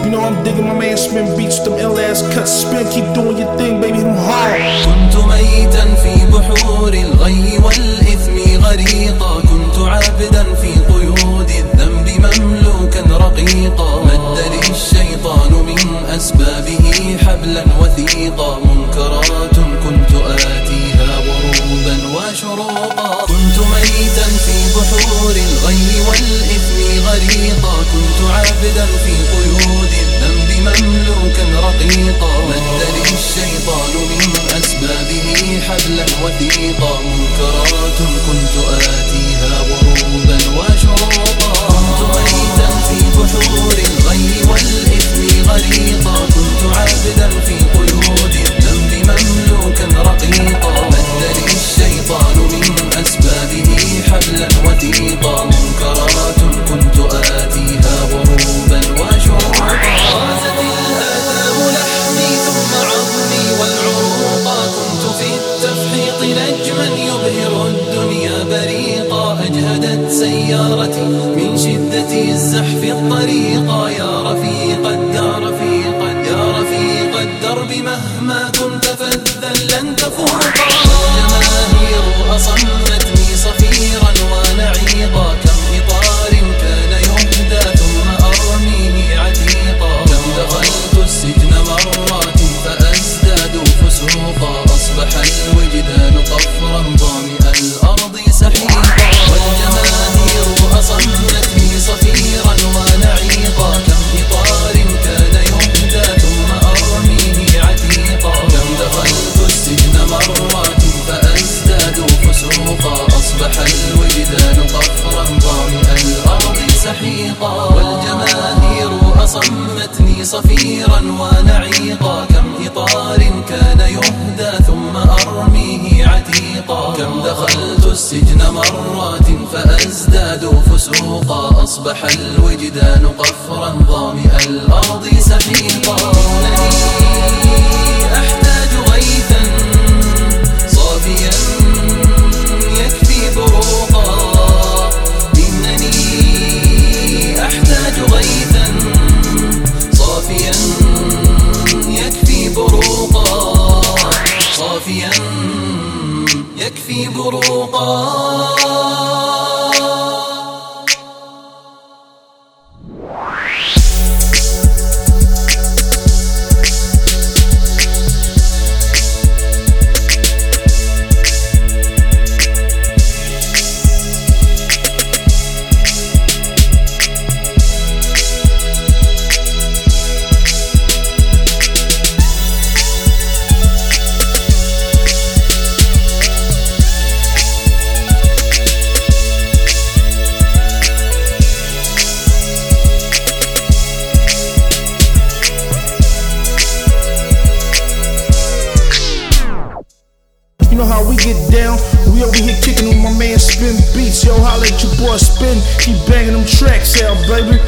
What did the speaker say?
You know I'm digging my man spin beats with them ill ass cuts. Spin, keep doing your thing, baby, them hard. كنت ميتا في بحور الغي والإثم غريقا، كنت عابدا في قيود الذنب مملوكا رقيقا. مد لي الشيطان من أسبابه حبلا وثيقا، منكرات كنت آتيها غروبا وشروقا. كنت ميتا في بحور الغي والإثم غريقا، كنت عابدا في قيود الذنب مملوكا رقيقا. مد لي الشيطان من أسبابه حبلا وثيقا، منكرات كنت آتيها غروبا وشروقا. كنت ميتا في بحور الغي والإثم غريقا، كنت عابدا في قيود الذنب مملوكا رقيقا. مد لي الشيطان من أسبابه حبلا وثيقا، منكرات كنت آتيها غروبا وشروقا. غازت الآثام لحمي ثم عظمي والعروقا، كنت في التفحيط نجما يبهر الدنيا بريقا. أجهدت سيارتي من شدة الزحف الطريقا. يا رفيق الدار يا رفيق الدرب مهما كنت فذا لن تفوقا. الجماهير أصمتني صفيرا ونعيقا، كم إطار كان يهدى ثم أرميه عتيقا. كم دخلت السجن مرات فأزداد فسوقا، أصبح الوجدان قفرا ظامئ الأرض سحيقا. والجماهير أصمتني صفيرا ونعيقا، كم إطار كان يهدى ثم أرميه عتيقا. كم دخلت السجن مرات فأزداد فسوقا، أصبح الوجدان قفرا ظامئ الأرض سحيقا. والجماهير أصمتني صفيرا ونعيقا، كم إطار كان يهدى ثم أرميه عتيقا. كم دخلت السجن مرات فأزداد فسوقا، أصبح الوجدان قفرا ظامئ الأرض سحيقا. إنني أحتاج غيثا صافيا يكفي بروقا. إنني أحتاج غيثا صافيا يكفي بروقا. صافيا يكفي بروقا. You know how we get down, we over here kicking with my man Spin Beats. Yo, holla at your boy Spin, keep banging them tracks out, baby.